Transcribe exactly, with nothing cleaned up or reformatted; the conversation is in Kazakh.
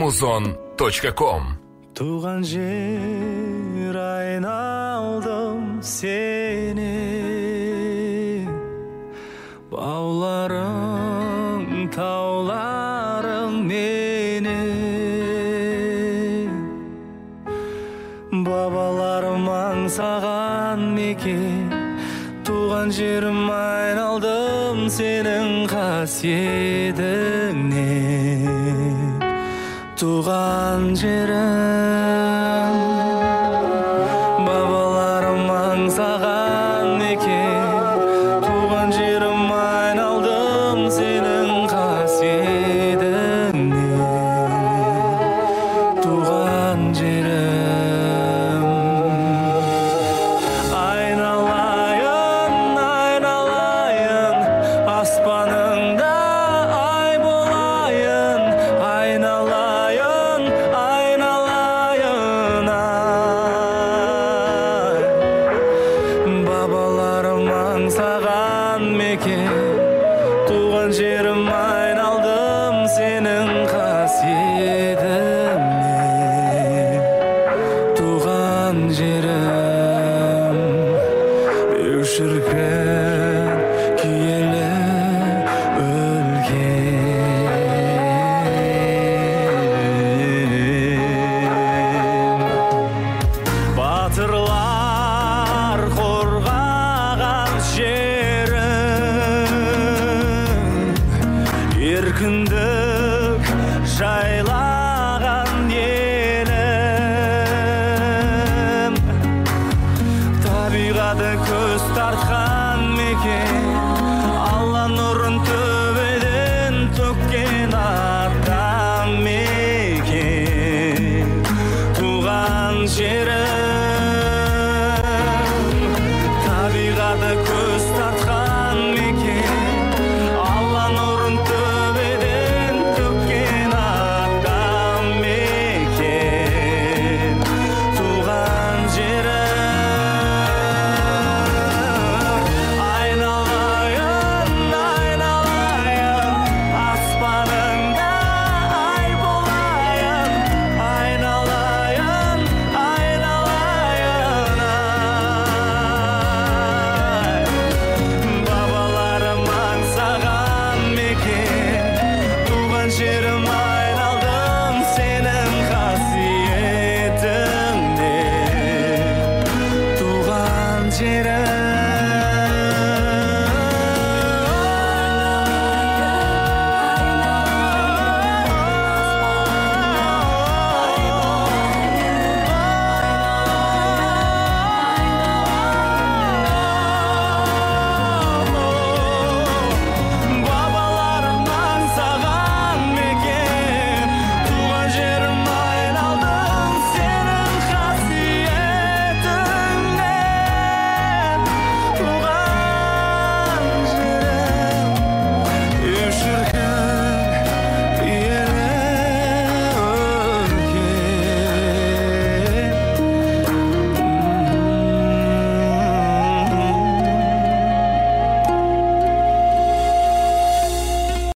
амазон точка ком. Туған жер айналдым сені, бауларың, тауларың мені. Бабаларым аңсаған мекен, туған жерім айналдым сенің қасиетіңнен. Туған жерім, бабаларым аңсаған мекен, туған жерім айналдым сенің қасиетіңнен. Туған жерім, айналайын, айналайын, аспаныңда ай болайын, айналайын, айналайын, ай. Бабаларым аңсаған мекен, туған жерім айналдым сенің қасиетіңнен. Туған жерім, өшірген киелі өлген. Батырлар қорғаған жерім, еркіндік жайлаған елім. Табиғаты көз тартқан